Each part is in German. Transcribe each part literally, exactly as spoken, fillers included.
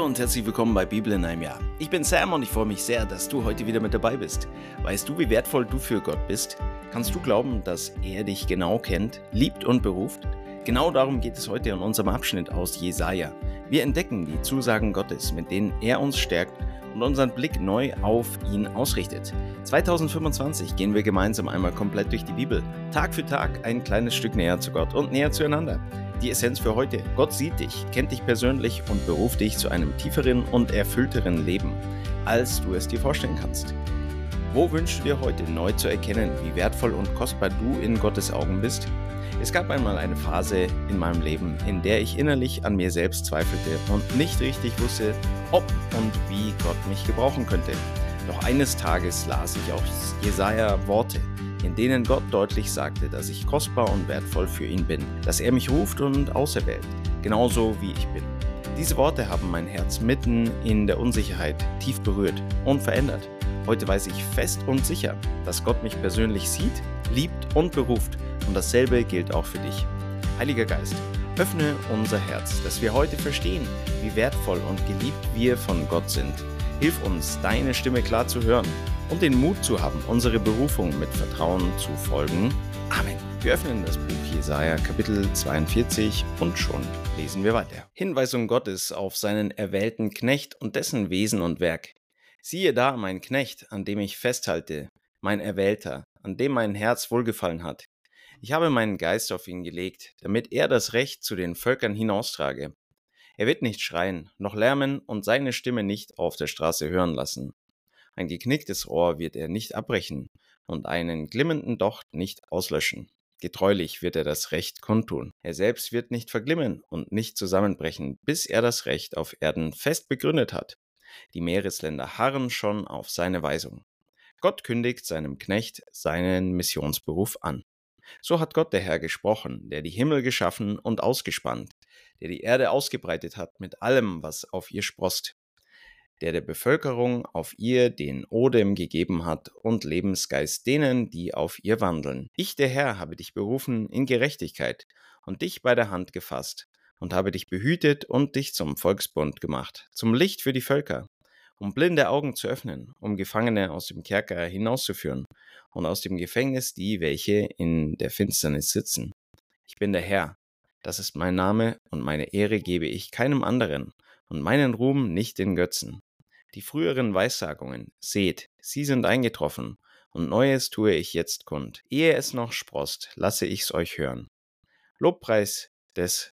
Hallo und herzlich willkommen bei Bibel in einem Jahr. Ich bin Sam und ich freue mich sehr, dass du heute wieder mit dabei bist. Weißt du, wie wertvoll du für Gott bist? Kannst du glauben, dass er dich genau kennt, liebt und beruft? Genau darum geht es heute in unserem Abschnitt aus Jesaja. Wir entdecken die Zusagen Gottes, mit denen er uns stärkt und unseren Blick neu auf ihn ausrichtet. zweitausendfünfundzwanzig gehen wir gemeinsam einmal komplett durch die Bibel. Tag für Tag ein kleines Stück näher zu Gott und näher zueinander. Die Essenz für heute: Gott sieht dich, kennt dich persönlich und beruft dich zu einem tieferen und erfüllteren Leben, als du es dir vorstellen kannst. Wo wünschst du dir heute neu zu erkennen, wie wertvoll und kostbar du in Gottes Augen bist? Es gab einmal eine Phase in meinem Leben, in der ich innerlich an mir selbst zweifelte und nicht richtig wusste, ob und wie Gott mich gebrauchen könnte. Doch eines Tages las ich aus Jesaja Worte, in denen Gott deutlich sagte, dass ich kostbar und wertvoll für ihn bin, dass er mich ruft und auserwählt, genauso wie ich bin. Diese Worte haben mein Herz mitten in der Unsicherheit tief berührt und verändert. Heute weiß ich fest und sicher, dass Gott mich persönlich sieht, liebt und beruft, und dasselbe gilt auch für dich. Heiliger Geist, öffne unser Herz, dass wir heute verstehen, wie wertvoll und geliebt wir von Gott sind. Hilf uns, deine Stimme klar zu hören und den Mut zu haben, unsere Berufung mit Vertrauen zu folgen. Amen. Wir öffnen das Buch Jesaja, Kapitel zweiundvierzig, und schon lesen wir weiter. Hinweisung Gottes auf seinen erwählten Knecht und dessen Wesen und Werk. Siehe da, mein Knecht, an dem ich festhalte, mein Erwählter, an dem mein Herz wohlgefallen hat. Ich habe meinen Geist auf ihn gelegt, damit er das Recht zu den Völkern hinaustrage. Er wird nicht schreien, noch lärmen und seine Stimme nicht auf der Straße hören lassen. Ein geknicktes Rohr wird er nicht abbrechen und einen glimmenden Docht nicht auslöschen. Getreulich wird er das Recht kundtun. Er selbst wird nicht verglimmen und nicht zusammenbrechen, bis er das Recht auf Erden fest begründet hat. Die Meeresländer harren schon auf seine Weisung. Gott kündigt seinem Knecht seinen Missionsberuf an. So hat Gott der Herr gesprochen, der die Himmel geschaffen und ausgespannt, der die Erde ausgebreitet hat mit allem, was auf ihr sproßt, der der Bevölkerung auf ihr den Odem gegeben hat und Lebensgeist denen, die auf ihr wandeln. Ich, der Herr, habe dich berufen in Gerechtigkeit und dich bei der Hand gefasst und habe dich behütet und dich zum Volksbund gemacht, zum Licht für die Völker, um blinde Augen zu öffnen, um Gefangene aus dem Kerker hinauszuführen und aus dem Gefängnis die, welche in der Finsternis sitzen. Ich bin der Herr, das ist mein Name, und meine Ehre gebe ich keinem anderen und meinen Ruhm nicht den Götzen. Die früheren Weissagungen, seht, sie sind eingetroffen, und Neues tue ich jetzt kund. Ehe es noch sproßt, lasse ich's euch hören. Lobpreis des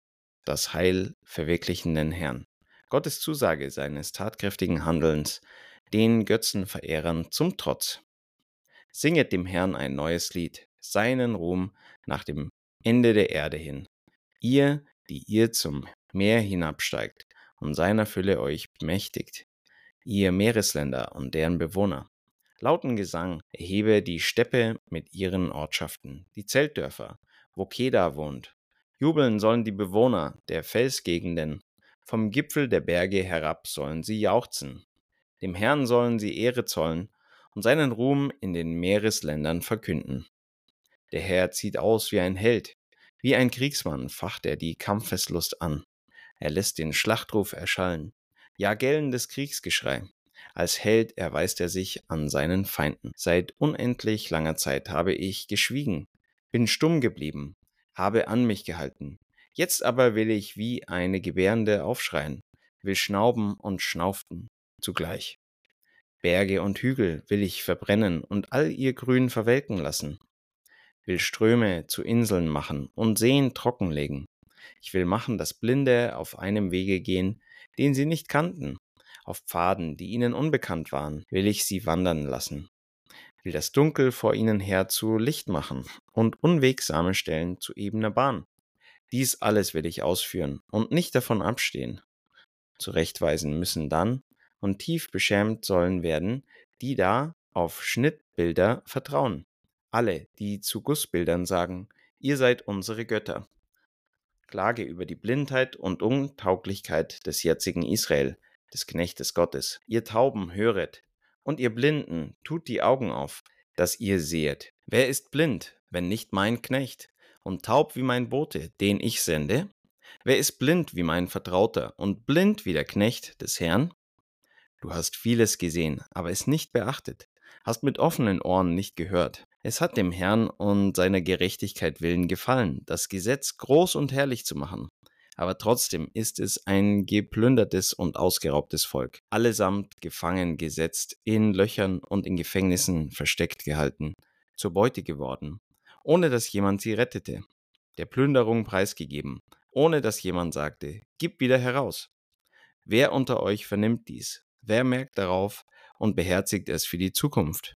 das Heil verwirklichenden Herrn. Gottes Zusage seines tatkräftigen Handelns, den Götzenverehrern zum Trotz. Singet dem Herrn ein neues Lied, seinen Ruhm nach dem Ende der Erde hin. Ihr, die ihr zum Meer hinabsteigt und seiner Fülle euch bemächtigt, ihr Meeresländer und deren Bewohner. Lauten Gesang erhebe die Steppe mit ihren Ortschaften, die Zeltdörfer, wo Kedar wohnt. Jubeln sollen die Bewohner der Felsgegenden, vom Gipfel der Berge herab sollen sie jauchzen. Dem Herrn sollen sie Ehre zollen und seinen Ruhm in den Meeresländern verkünden. Der Herr zieht aus wie ein Held, wie ein Kriegsmann facht er die Kampfeslust an. Er lässt den Schlachtruf erschallen, ja gellendes Kriegsgeschrei. Als Held erweist er sich an seinen Feinden. Seit unendlich langer Zeit habe ich geschwiegen, bin stumm geblieben, habe an mich gehalten. Jetzt aber will ich wie eine Gebärende aufschreien, will schnauben und schnauften zugleich. Berge und Hügel will ich verbrennen und all ihr Grün verwelken lassen, will Ströme zu Inseln machen und Seen trockenlegen. Ich will machen, dass Blinde auf einem Wege gehen, den sie nicht kannten. Auf Pfaden, die ihnen unbekannt waren, will ich sie wandern lassen. Will das Dunkel vor ihnen her zu Licht machen und unwegsame Stellen zu ebener Bahn. Dies alles will ich ausführen und nicht davon abstehen. Zurechtweisen müssen dann und tief beschämt sollen werden, die da auf Schnittbilder vertrauen. Alle, die zu Gussbildern sagen, ihr seid unsere Götter. Klage über die Blindheit und Untauglichkeit des jetzigen Israel, des Knechtes Gottes. Ihr Tauben, höret, und ihr Blinden, tut die Augen auf, dass ihr sehet. Wer ist blind, wenn nicht mein Knecht, und taub wie mein Bote, den ich sende? Wer ist blind wie mein Vertrauter und blind wie der Knecht des Herrn? Du hast vieles gesehen, aber es nicht beachtet, hast mit offenen Ohren nicht gehört. Es hat dem Herrn und seiner Gerechtigkeit willen gefallen, das Gesetz groß und herrlich zu machen. Aber trotzdem ist es ein geplündertes und ausgeraubtes Volk, allesamt gefangen gesetzt, in Löchern und in Gefängnissen versteckt gehalten, zur Beute geworden, ohne dass jemand sie rettete, der Plünderung preisgegeben, ohne dass jemand sagte, gib wieder heraus. Wer unter euch vernimmt dies? Wer merkt darauf und beherzigt es für die Zukunft?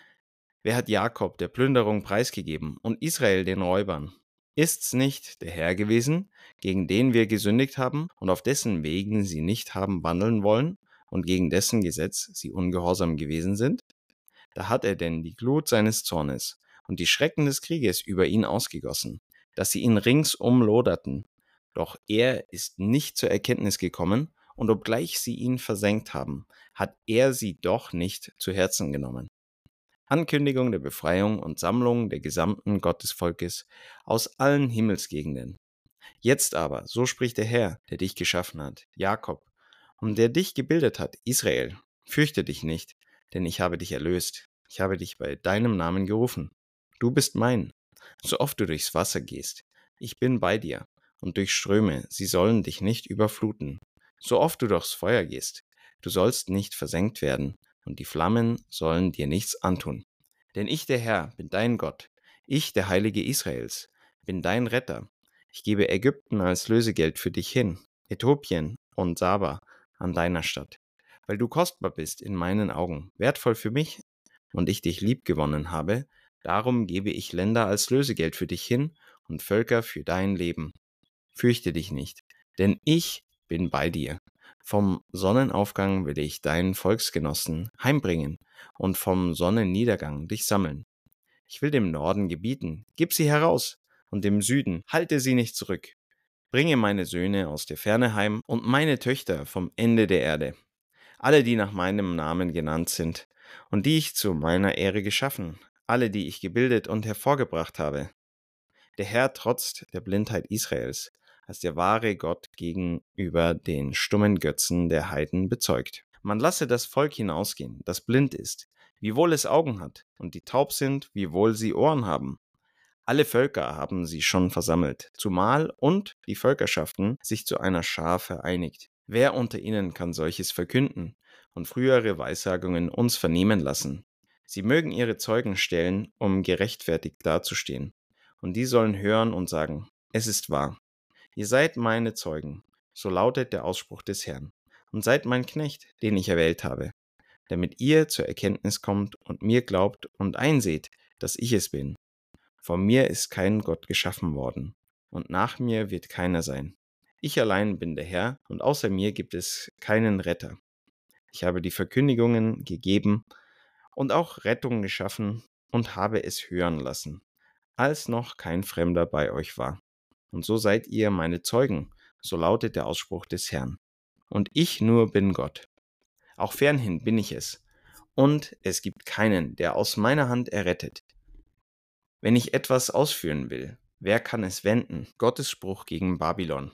Wer hat Jakob der Plünderung preisgegeben und Israel den Räubern? Ist's nicht der Herr gewesen, gegen den wir gesündigt haben und auf dessen Wegen sie nicht haben wandeln wollen und gegen dessen Gesetz sie ungehorsam gewesen sind? Da hat er denn die Glut seines Zornes und die Schrecken des Krieges über ihn ausgegossen, dass sie ihn ringsum loderten. Doch er ist nicht zur Erkenntnis gekommen, und obgleich sie ihn versenkt haben, hat er sie doch nicht zu Herzen genommen. Ankündigung der Befreiung und Sammlung der gesamten Gottesvolkes aus allen Himmelsgegenden. Jetzt aber, so spricht der Herr, der dich geschaffen hat, Jakob, und der dich gebildet hat, Israel, fürchte dich nicht, denn ich habe dich erlöst. Ich habe dich bei deinem Namen gerufen. Du bist mein. So oft du durchs Wasser gehst, ich bin bei dir, und durch Ströme, sie sollen dich nicht überfluten. So oft du durchs Feuer gehst, du sollst nicht versenkt werden, und die Flammen sollen dir nichts antun. Denn ich, der Herr, bin dein Gott, ich, der Heilige Israels, bin dein Retter. Ich gebe Ägypten als Lösegeld für dich hin, Äthiopien und Saba an deiner Stadt, weil du kostbar bist in meinen Augen, wertvoll für mich, und ich dich liebgewonnen habe, darum gebe ich Länder als Lösegeld für dich hin und Völker für dein Leben. Fürchte dich nicht, denn ich bin bei dir. Vom Sonnenaufgang will ich deinen Volksgenossen heimbringen und vom Sonnenniedergang dich sammeln. Ich will dem Norden gebieten, gib sie heraus, und dem Süden halte sie nicht zurück. Bringe meine Söhne aus der Ferne heim und meine Töchter vom Ende der Erde. Alle, die nach meinem Namen genannt sind und die ich zu meiner Ehre geschaffen, alle, die ich gebildet und hervorgebracht habe. Der Herr trotzt der Blindheit Israels, als der wahre Gott gegenüber den stummen Götzen der Heiden bezeugt. Man lasse das Volk hinausgehen, das blind ist, wiewohl es Augen hat, und die taub sind, wiewohl sie Ohren haben. Alle Völker haben sie schon versammelt, zumal und die Völkerschaften sich zu einer Schar vereinigt. Wer unter ihnen kann solches verkünden und frühere Weissagungen uns vernehmen lassen? Sie mögen ihre Zeugen stellen, um gerechtfertigt dazustehen. Und die sollen hören und sagen, es ist wahr. Ihr seid meine Zeugen, so lautet der Ausspruch des Herrn, und seid mein Knecht, den ich erwählt habe, damit ihr zur Erkenntnis kommt und mir glaubt und einseht, dass ich es bin. Von mir ist kein Gott geschaffen worden, und nach mir wird keiner sein. Ich allein bin der Herr, und außer mir gibt es keinen Retter. Ich habe die Verkündigungen gegeben und auch Rettung geschaffen und habe es hören lassen, als noch kein Fremder bei euch war. Und so seid ihr meine Zeugen, so lautet der Ausspruch des Herrn. Und ich nur bin Gott. Auch fernhin bin ich es. Und es gibt keinen, der aus meiner Hand errettet. Wenn ich etwas ausführen will, wer kann es wenden? Gottes Spruch gegen Babylon.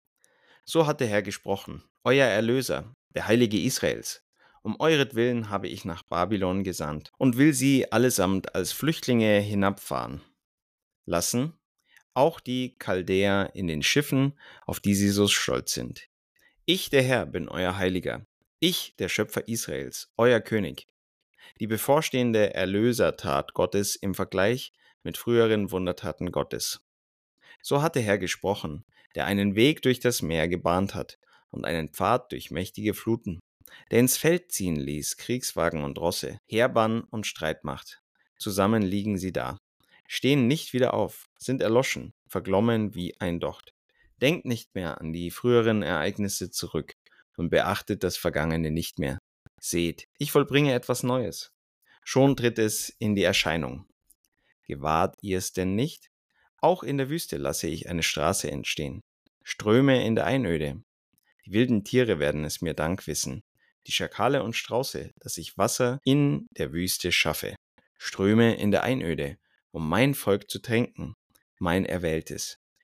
So hat der Herr gesprochen, euer Erlöser, der Heilige Israels. Um euretwillen habe ich nach Babylon gesandt und will sie allesamt als Flüchtlinge hinabfahren lassen, auch die Chaldäer in den Schiffen, auf die sie so stolz sind. Ich, der Herr, bin euer Heiliger, ich, der Schöpfer Israels, euer König. Die bevorstehende Erlösertat Gottes im Vergleich mit früheren Wundertaten Gottes. So hat der Herr gesprochen, der einen Weg durch das Meer gebahnt hat und einen Pfad durch mächtige Fluten, der ins Feld ziehen ließ Kriegswagen und Rosse, Heerbann und Streitmacht. Zusammen liegen sie da, stehen nicht wieder auf, sind erloschen, verglommen wie ein Docht. Denkt nicht mehr an die früheren Ereignisse zurück und beachtet das Vergangene nicht mehr. Seht, ich vollbringe etwas Neues. Schon tritt es in die Erscheinung. Gewahrt ihr es denn nicht? Auch in der Wüste lasse ich eine Straße entstehen. Ströme in der Einöde. Die wilden Tiere werden es mir Dank wissen. Die Schakale und Strauße, dass ich Wasser in der Wüste schaffe. Ströme in der Einöde, um mein Volk zu tränken, mein Erwähltes.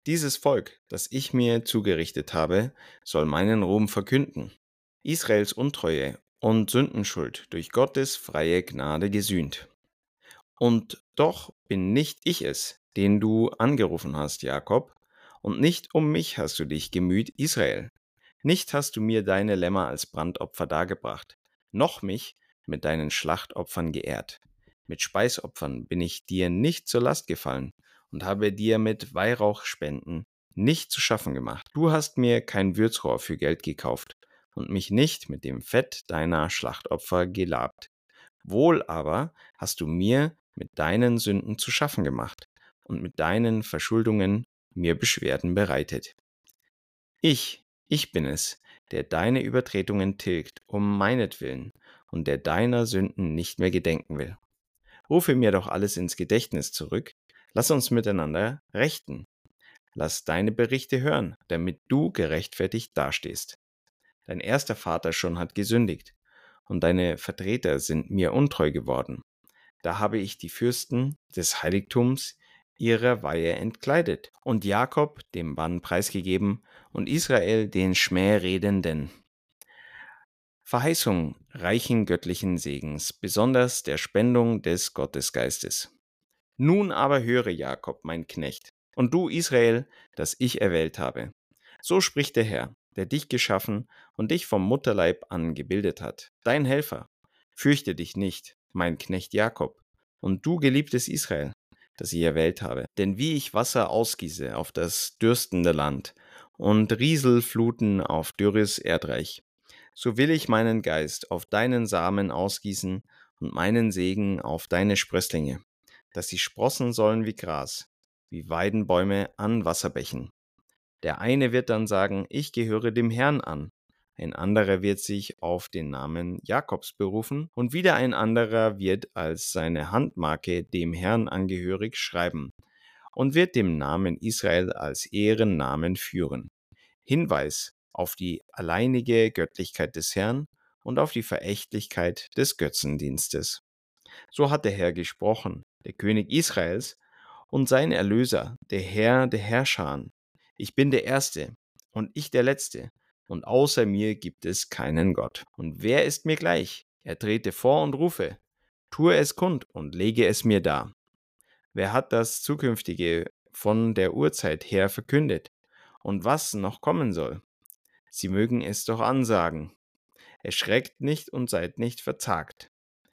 Dieses Volk, das ich mir zugerichtet habe, soll meinen Ruhm verkünden. Israels Untreue und Sündenschuld durch Gottes freie Gnade gesühnt. Und doch bin nicht ich es, den du angerufen hast, Jakob, und nicht um mich hast du dich gemüht, Israel. Nicht hast du mir deine Lämmer als Brandopfer dargebracht, noch mich mit deinen Schlachtopfern geehrt. Mit Speisopfern bin ich dir nicht zur Last gefallen und habe dir mit Weihrauchspenden nicht zu schaffen gemacht. Du hast mir kein Würzrohr für Geld gekauft und mich nicht mit dem Fett deiner Schlachtopfer gelabt. Wohl aber hast du mir mit deinen Sünden zu schaffen gemacht und mit deinen Verschuldungen mir Beschwerden bereitet. Ich, ich bin es, der deine Übertretungen tilgt, um meinetwillen, und der deiner Sünden nicht mehr gedenken will. Rufe mir doch alles ins Gedächtnis zurück, lass uns miteinander rechten. Lass deine Berichte hören, damit du gerechtfertigt dastehst. Dein erster Vater schon hat gesündigt, und deine Vertreter sind mir untreu geworden. Da habe ich die Fürsten des Heiligtums ihrer Weihe entkleidet und Jakob dem Bann preisgegeben und Israel den Schmähredenden. Verheißung reichen göttlichen Segens, besonders der Spendung des Gottesgeistes. Nun aber höre, Jakob, mein Knecht, und du, Israel, das ich erwählt habe. So spricht der Herr, der dich geschaffen und dich vom Mutterleib an gebildet hat, dein Helfer. Fürchte dich nicht, mein Knecht Jakob, und du, geliebtes Israel, das ich erwählt habe. Denn wie ich Wasser ausgieße auf das dürstende Land und Rieselfluten auf dürres Erdreich, so will ich meinen Geist auf deinen Samen ausgießen und meinen Segen auf deine Sprösslinge, dass sie sprossen sollen wie Gras, wie Weidenbäume an Wasserbächen. Der eine wird dann sagen, ich gehöre dem Herrn an. Ein anderer wird sich auf den Namen Jakobs berufen und wieder ein anderer wird als seine Handmarke dem Herrn angehörig schreiben und wird dem Namen Israel als Ehrennamen führen. Hinweis auf die alleinige Göttlichkeit des Herrn und auf die Verächtlichkeit des Götzendienstes. So hat der Herr gesprochen, der König Israels und sein Erlöser, der Herr der Herrscher. Ich bin der Erste und ich der Letzte, und außer mir gibt es keinen Gott. Und wer ist mir gleich? Er trete vor und rufe, tue es kund und lege es mir dar. Wer hat das Zukünftige von der Urzeit her verkündet? Und was noch kommen soll? Sie mögen es doch ansagen. Erschreckt nicht und seid nicht verzagt.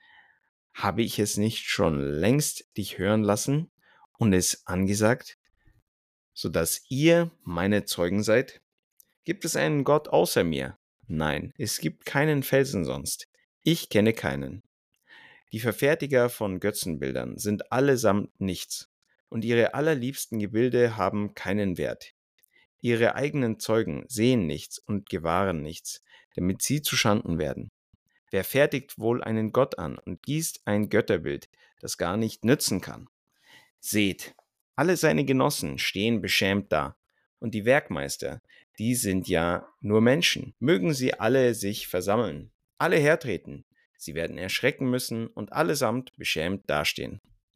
Habe ich es nicht schon längst dich hören lassen und es angesagt, so dass ihr meine Zeugen seid? Gibt es einen Gott außer mir? Nein, es gibt keinen Felsen sonst. Ich kenne keinen. Die Verfertiger von Götzenbildern sind allesamt nichts, und ihre allerliebsten Gebilde haben keinen Wert. Ihre eigenen Zeugen sehen nichts und gewahren nichts, damit sie zuschanden werden. Wer fertigt wohl einen Gott an und gießt ein Götterbild, das gar nicht nützen kann? Seht, alle seine Genossen stehen beschämt da, und die Werkmeister, die sind ja nur Menschen. Mögen sie alle sich versammeln, alle hertreten, sie werden erschrecken müssen und allesamt beschämt dastehen.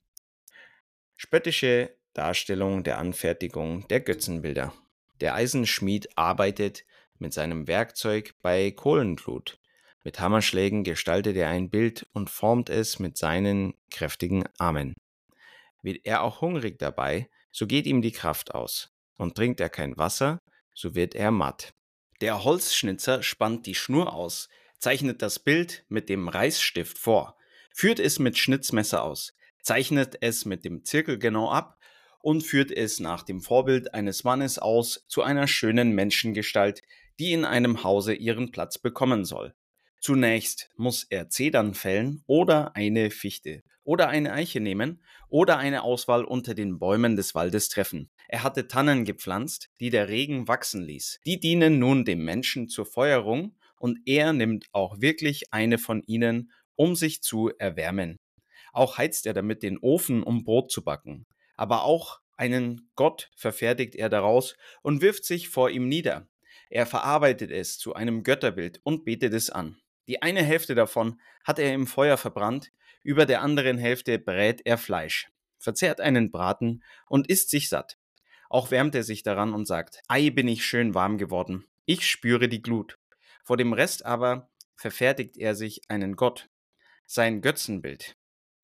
Spöttische Darstellung der Anfertigung der Götzenbilder. Der Eisenschmied arbeitet mit seinem Werkzeug bei Kohlenglut. Mit Hammerschlägen gestaltet er ein Bild und formt es mit seinen kräftigen Armen. Wird er auch hungrig dabei, so geht ihm die Kraft aus. Und trinkt er kein Wasser, so wird er matt. Der Holzschnitzer spannt die Schnur aus, zeichnet das Bild mit dem Reißstift vor, führt es mit Schnitzmesser aus, zeichnet es mit dem Zirkel genau ab und führt es nach dem Vorbild eines Mannes aus zu einer schönen Menschengestalt, die in einem Hause ihren Platz bekommen soll. Zunächst muss er Zedern fällen oder eine Fichte oder eine Eiche nehmen oder eine Auswahl unter den Bäumen des Waldes treffen. Er hatte Tannen gepflanzt, die der Regen wachsen ließ. Die dienen nun dem Menschen zur Feuerung und er nimmt auch wirklich eine von ihnen, um sich zu erwärmen. Auch heizt er damit den Ofen, um Brot zu backen. Aber auch einen Gott verfertigt er daraus und wirft sich vor ihm nieder. Er verarbeitet es zu einem Götterbild und betet es an. Die eine Hälfte davon hat er im Feuer verbrannt, über der anderen Hälfte brät er Fleisch, verzehrt einen Braten und isst sich satt. Auch wärmt er sich daran und sagt, ei, bin ich schön warm geworden. Ich spüre die Glut. Vor dem Rest aber verfertigt er sich einen Gott, sein Götzenbild,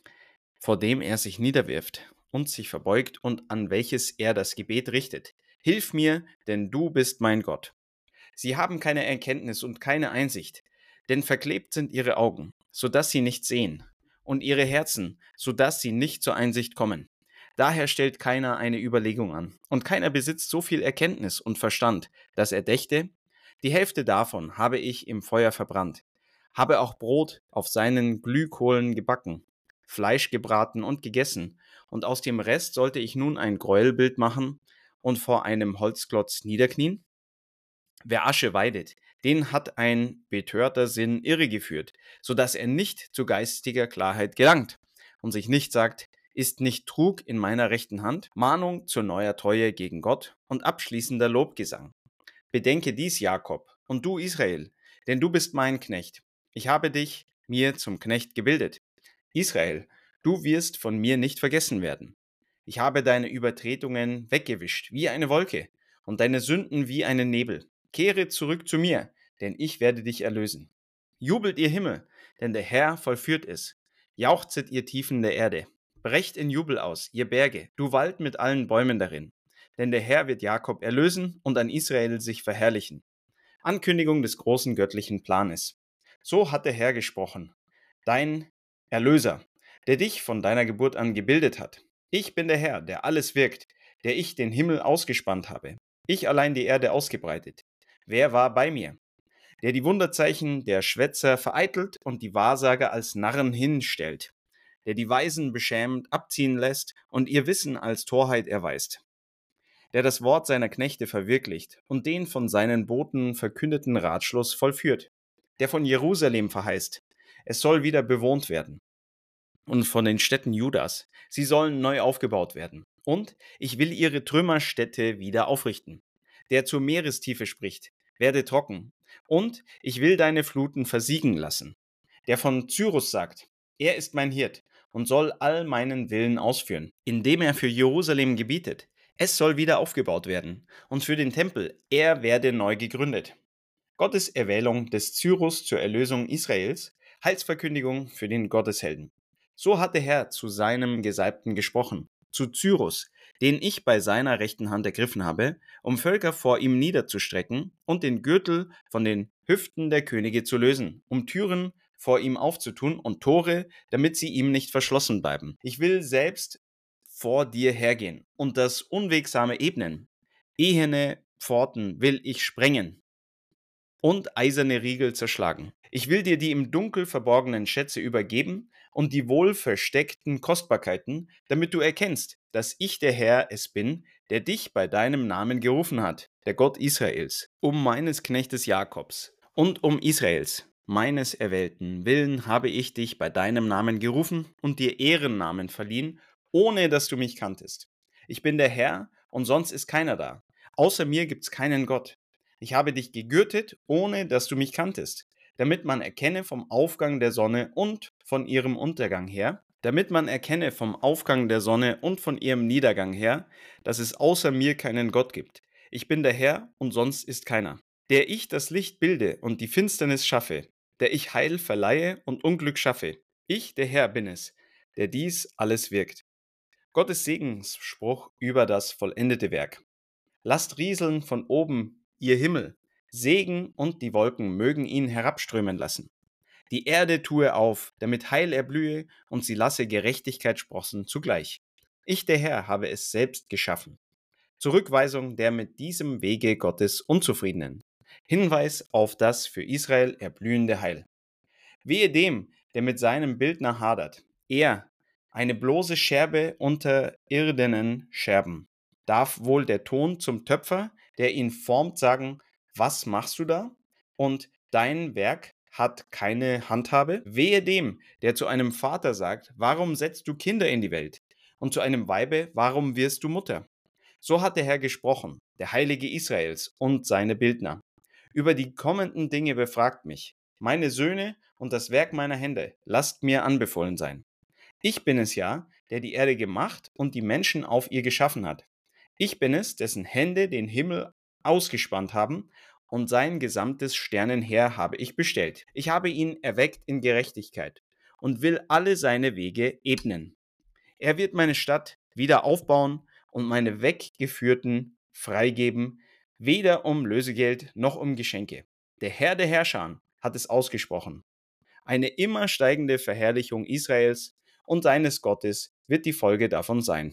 vor dem er sich niederwirft und sich verbeugt und an welches er das Gebet richtet. Hilf mir, denn du bist mein Gott. Sie haben keine Erkenntnis und keine Einsicht, denn verklebt sind ihre Augen, so dass sie nicht sehen, und ihre Herzen, so dass sie nicht zur Einsicht kommen. Daher stellt keiner eine Überlegung an, und keiner besitzt so viel Erkenntnis und Verstand, dass er dächte, die Hälfte davon habe ich im Feuer verbrannt, habe auch Brot auf seinen Glühkohlen gebacken, Fleisch gebraten und gegessen, und aus dem Rest sollte ich nun ein Gräuelbild machen und vor einem Holzklotz niederknien? Wer Asche weidet, den hat ein betörter Sinn irregeführt, so dass er nicht zu geistiger Klarheit gelangt und sich nicht sagt, ist nicht Trug in meiner rechten Hand, Mahnung zur neuer Treue gegen Gott und abschließender Lobgesang. Bedenke dies, Jakob, und du, Israel, denn du bist mein Knecht. Ich habe dich mir zum Knecht gebildet. Israel, du wirst von mir nicht vergessen werden. Ich habe deine Übertretungen weggewischt wie eine Wolke und deine Sünden wie einen Nebel. Kehre zurück zu mir, denn ich werde dich erlösen. Jubelt ihr Himmel, denn der Herr vollführt es. Jauchzet ihr Tiefen der Erde. Brecht in Jubel aus, ihr Berge, du Wald mit allen Bäumen darin. Denn der Herr wird Jakob erlösen und an Israel sich verherrlichen. Ankündigung des großen göttlichen Planes. So hat der Herr gesprochen, dein Erlöser, der dich von deiner Geburt an gebildet hat. Ich bin der Herr, der alles wirkt, der ich den Himmel ausgespannt habe. Ich allein die Erde ausgebreitet. Wer war bei mir? Der die Wunderzeichen der Schwätzer vereitelt und die Wahrsager als Narren hinstellt, der die Weisen beschämt abziehen lässt und ihr Wissen als Torheit erweist, der das Wort seiner Knechte verwirklicht und den von seinen Boten verkündeten Ratschluss vollführt, der von Jerusalem verheißt, es soll wieder bewohnt werden, und von den Städten Judas, sie sollen neu aufgebaut werden, und ich will ihre Trümmerstädte wieder aufrichten, der zur Meerestiefe spricht, werde trocken, und ich will deine Fluten versiegen lassen, der von Cyrus sagt, er ist mein Hirt und soll all meinen Willen ausführen, indem er für Jerusalem gebietet, es soll wieder aufgebaut werden, und für den Tempel, er werde neu gegründet. Gottes Erwählung des Cyrus zur Erlösung Israels, Heilsverkündigung für den Gotteshelden. So hat der Herr zu seinem Gesalbten gesprochen, zu Cyrus, den ich bei seiner rechten Hand ergriffen habe, um Völker vor ihm niederzustrecken und den Gürtel von den Hüften der Könige zu lösen, um Türen vor ihm aufzutun und Tore, damit sie ihm nicht verschlossen bleiben. Ich will selbst vor dir hergehen und das Unwegsame ebnen. Eherne Pforten will ich sprengen und eiserne Riegel zerschlagen. Ich will dir die im Dunkel verborgenen Schätze übergeben und die wohl versteckten Kostbarkeiten, damit du erkennst, dass ich der Herr es bin, der dich bei deinem Namen gerufen hat, der Gott Israels, um meines Knechtes Jakobs und um Israels, meines Erwählten willen habe ich dich bei deinem Namen gerufen und dir Ehrennamen verliehen, ohne dass du mich kanntest. Ich bin der Herr und sonst ist keiner da. Außer mir gibt's keinen Gott. Ich habe dich gegürtet, ohne dass du mich kanntest, damit man erkenne vom Aufgang der Sonne und von ihrem Untergang her, damit man erkenne vom Aufgang der Sonne und von ihrem Niedergang her, dass es außer mir keinen Gott gibt. Ich bin der Herr und sonst ist keiner, der ich das Licht bilde und die Finsternis schaffe, der ich Heil verleihe und Unglück schaffe. Ich, der Herr, bin es, der dies alles wirkt. Gottes Segensspruch über das vollendete Werk. Lasst rieseln von oben ihr Himmel, Segen und die Wolken mögen ihn herabströmen lassen. Die Erde tue auf, damit Heil erblühe und sie lasse Gerechtigkeit sprossen zugleich. Ich, der Herr, habe es selbst geschaffen. Zurückweisung der mit diesem Wege Gottes Unzufriedenen. Hinweis auf das für Israel erblühende Heil. Wehe dem, der mit seinem Bildner hadert. Er, eine bloße Scherbe unter irdenen Scherben. Darf wohl der Ton zum Töpfer, der ihn formt, sagen, was machst du da? Und dein Werk hat keine Handhabe? Wehe dem, der zu einem Vater sagt, warum setzt du Kinder in die Welt? Und zu einem Weibe, warum wirst du Mutter? So hat der Herr gesprochen, der Heilige Israels und seine Bildner. Über die kommenden Dinge befragt mich. Meine Söhne und das Werk meiner Hände, lasst mir anbefohlen sein. Ich bin es ja, der die Erde gemacht und die Menschen auf ihr geschaffen hat. Ich bin es, dessen Hände den Himmel ausgespannt haben, und sein gesamtes Sternenheer habe ich bestellt. Ich habe ihn erweckt in Gerechtigkeit und will alle seine Wege ebnen. Er wird meine Stadt wieder aufbauen und meine Weggeführten freigeben, weder um Lösegeld noch um Geschenke. Der Herr der Herrscher hat es ausgesprochen. Eine immer steigende Verherrlichung Israels und seines Gottes wird die Folge davon sein.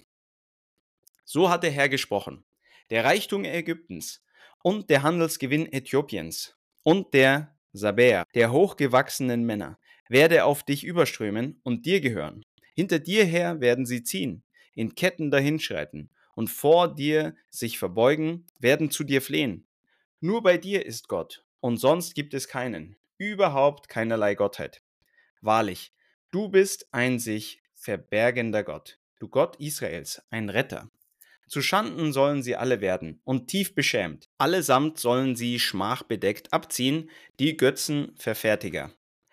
So hat der Herr gesprochen. Der Reichtum Ägyptens und der Handelsgewinn Äthiopiens und der Sabäer, der hochgewachsenen Männer, werde auf dich überströmen und dir gehören. Hinter dir her werden sie ziehen, in Ketten dahinschreiten und vor dir sich verbeugen, werden zu dir flehen. Nur bei dir ist Gott und sonst gibt es keinen, überhaupt keinerlei Gottheit. Wahrlich, du bist ein sich verbergender Gott, du Gott Israels, ein Retter. Zu Schanden sollen sie alle werden und tief beschämt. Allesamt sollen sie schmachbedeckt abziehen, die Götzenverfertiger.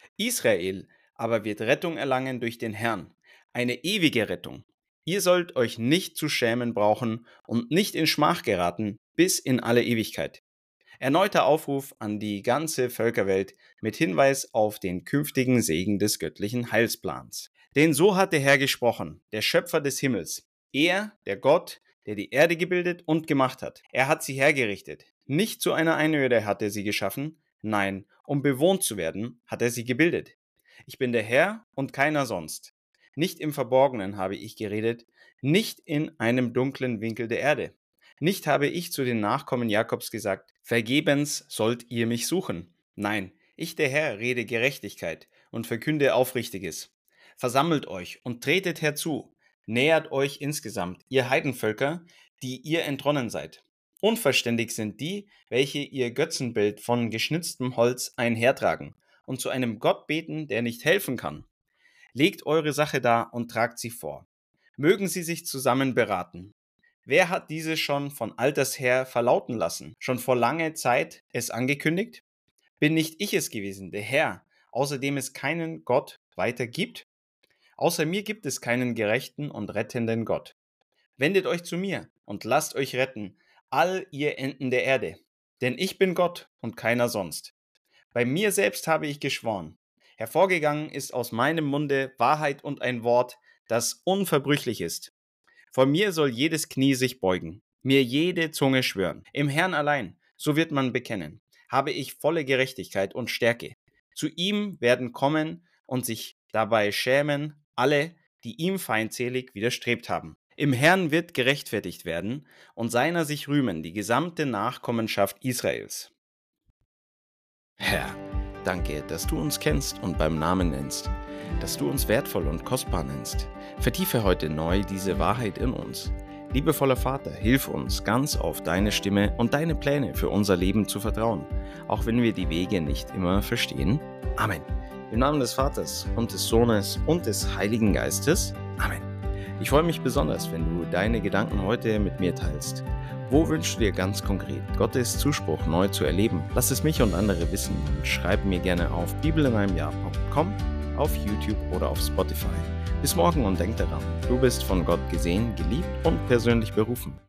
Israel aber wird Rettung erlangen durch den Herrn, eine ewige Rettung. Ihr sollt euch nicht zu schämen brauchen und nicht in Schmach geraten bis in alle Ewigkeit. Erneuter Aufruf an die ganze Völkerwelt mit Hinweis auf den künftigen Segen des göttlichen Heilsplans. Denn so hat der Herr gesprochen, der Schöpfer des Himmels. Er, der Gott, der die Erde gebildet und gemacht hat. Er hat sie hergerichtet. Nicht zu einer Einöde hat er sie geschaffen, nein, um bewohnt zu werden, hat er sie gebildet. Ich bin der Herr und keiner sonst. Nicht im Verborgenen habe ich geredet, nicht in einem dunklen Winkel der Erde. Nicht habe ich zu den Nachkommen Jakobs gesagt, vergebens sollt ihr mich suchen. Nein, ich der Herr rede Gerechtigkeit und verkünde Aufrichtiges. Versammelt euch und tretet herzu. Nähert euch insgesamt, ihr Heidenvölker, die ihr entronnen seid. Unverständig sind die, welche ihr Götzenbild von geschnitztem Holz einhertragen und zu einem Gott beten, der nicht helfen kann. Legt eure Sache dar und tragt sie vor. Mögen sie sich zusammen beraten. Wer hat diese schon von alters her verlauten lassen, schon vor langer Zeit es angekündigt? Bin nicht ich es gewesen, der Herr, außerdem es keinen Gott weiter gibt? Außer mir gibt es keinen gerechten und rettenden Gott. Wendet euch zu mir und lasst euch retten, all ihr Enden der Erde. Denn ich bin Gott und keiner sonst. Bei mir selbst habe ich geschworen. Hervorgegangen ist aus meinem Munde Wahrheit und ein Wort, das unverbrüchlich ist. Vor mir soll jedes Knie sich beugen, mir jede Zunge schwören. Im Herrn allein, so wird man bekennen, habe ich volle Gerechtigkeit und Stärke. Zu ihm werden kommen und sich dabei schämen alle, die ihm feindselig widerstrebt haben. Im Herrn wird gerechtfertigt werden und seiner sich rühmen die gesamte Nachkommenschaft Israels. Herr, danke, dass du uns kennst und beim Namen nennst, dass du uns wertvoll und kostbar nennst. Vertiefe heute neu diese Wahrheit in uns. Liebevoller Vater, hilf uns, ganz auf deine Stimme und deine Pläne für unser Leben zu vertrauen, auch wenn wir die Wege nicht immer verstehen. Amen. Im Namen des Vaters und des Sohnes und des Heiligen Geistes. Amen. Ich freue mich besonders, wenn du deine Gedanken heute mit mir teilst. Wo wünschst du dir ganz konkret Gottes Zuspruch neu zu erleben? Lass es mich und andere wissen und schreib mir gerne auf bibel in einem jahr punkt com, auf YouTube oder auf Spotify. Bis morgen und denk daran, du bist von Gott gesehen, geliebt und persönlich berufen.